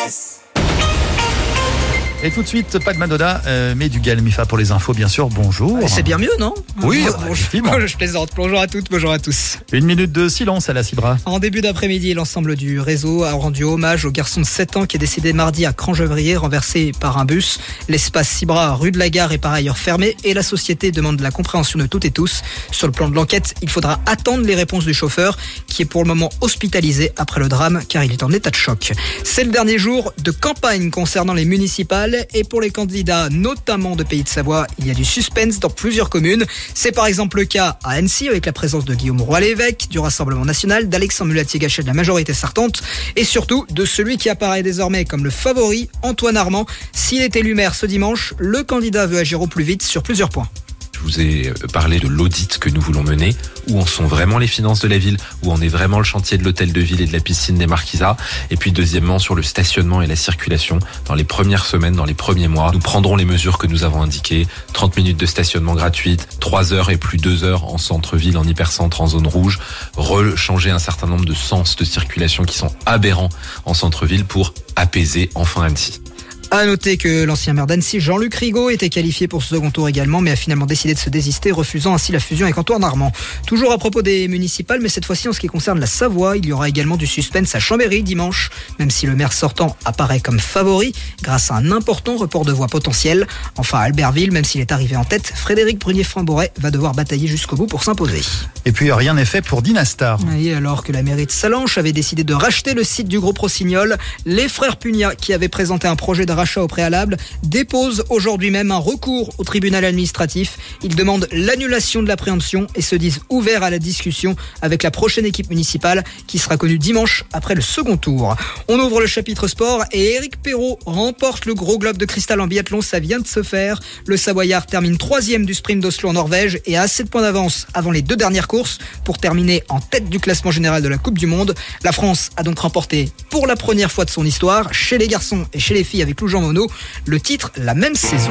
RVVS. Et tout de suite, pas de Madonna, mais du Gaël Mifa pour les infos, bien sûr. Bonjour. C'est bien mieux, non? Oui, effectivement. Je plaisante. Bonjour à toutes, bonjour à tous. Une minute de silence à la Cibra. En début d'après-midi, l'ensemble du réseau a rendu hommage au garçon de 7 ans qui est décédé mardi à Crangevrier, renversé par un bus. L'espace Cibra, rue de la Gare, est par ailleurs fermé et la société demande la compréhension de toutes et tous. Sur le plan de l'enquête, il faudra attendre les réponses du chauffeur qui est pour le moment hospitalisé après le drame car il est en état de choc. C'est le dernier jour de campagne concernant les municipales et pour les candidats, notamment de Pays de Savoie, il y a du suspense dans plusieurs communes. C'est par exemple le cas à Annecy avec la présence de Guillaume Roy-l'Évêque, du Rassemblement National, d'Alexandre Mulatier-Gachet de la majorité sortante et surtout de celui qui apparaît désormais comme le favori, Antoine Armand. S'il est élu maire ce dimanche, le candidat veut agir au plus vite sur plusieurs points. Je vous ai parlé de l'audit que nous voulons mener, où en sont vraiment les finances de la ville, où en est vraiment le chantier de l'hôtel de ville et de la piscine des Marquisats. Et puis deuxièmement, sur le stationnement et la circulation. Dans les premières semaines, dans les premiers mois, nous prendrons les mesures que nous avons indiquées. 30 minutes de stationnement gratuite, 3 heures et plus 2 heures en centre-ville, en hypercentre, en zone rouge. Changer un certain nombre de sens de circulation qui sont aberrants en centre-ville pour apaiser enfin Annecy. À noter que l'ancien maire d'Annecy, Jean-Luc Rigaud, était qualifié pour ce second tour également, mais a finalement décidé de se désister, refusant ainsi la fusion avec Antoine Armand. Toujours à propos des municipales, mais cette fois-ci en ce qui concerne la Savoie, il y aura également du suspense à Chambéry dimanche, même si le maire sortant apparaît comme favori, grâce à un important report de voix potentiel. Enfin, à Albertville, même s'il est arrivé en tête, Frédéric Brunier-Framboret va devoir batailler jusqu'au bout pour s'imposer. Et puis rien n'est fait pour Dynastar. Et alors que la mairie de Salanches avait décidé de racheter le site du groupe Rossignol, les frères Pugnat, qui avaient présenté un projet de rachat au préalable, déposent aujourd'hui même un recours au tribunal administratif. Ils demandent l'annulation de la préemption et se disent ouverts à la discussion avec la prochaine équipe municipale qui sera connue dimanche après le second tour. On ouvre le chapitre sport et Éric Perrault remporte le gros globe de cristal en biathlon. Ça vient de se faire. Le Savoyard termine 3e du sprint d'Oslo en Norvège et a assez de points d'avance avant les 2 dernières courses pour terminer en tête du classement général de la Coupe du Monde. La France a donc remporté pour la première fois de son histoire, chez les garçons et chez les filles avec Lou Jean Monod, le titre la même saison.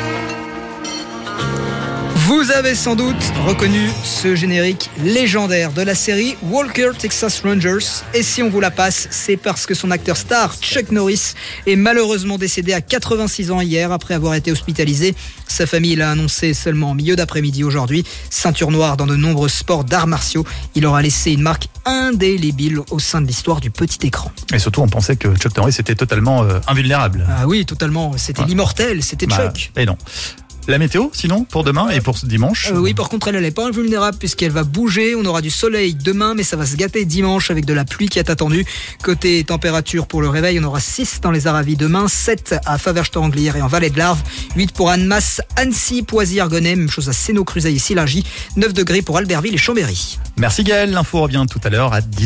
Vous avez sans doute reconnu ce générique légendaire de la série Walker Texas Rangers. Et si on vous la passe, c'est parce que son acteur star, Chuck Norris, est malheureusement décédé à 86 ans hier après avoir été hospitalisé. Sa famille l'a annoncé seulement en milieu d'après-midi aujourd'hui. Ceinture noire dans de nombreux sports d'arts martiaux, il aura laissé une marque indélébile au sein de l'histoire du petit écran. Et surtout, on pensait que Chuck Norris était totalement invulnérable. Ah oui, totalement. C'était l'immortel, c'était Chuck. Et non. La météo, sinon, pour demain et pour ce dimanche Oui, par contre, elle n'est pas invulnérable puisqu'elle va bouger. On aura du soleil demain, mais ça va se gâter dimanche avec de la pluie qui est attendue. Côté température pour le réveil, on aura 6 dans les Aravis demain, 7 à Faverges-Toranglière et en Vallée de l'Arve, 8 pour Annemasse, Annecy, Poisy, Argonnet, même chose à Sénaux, Cruseilles et Sillingy, 9 degrés pour Albertville et Chambéry. Merci Gaël, l'info revient tout à l'heure à 10h.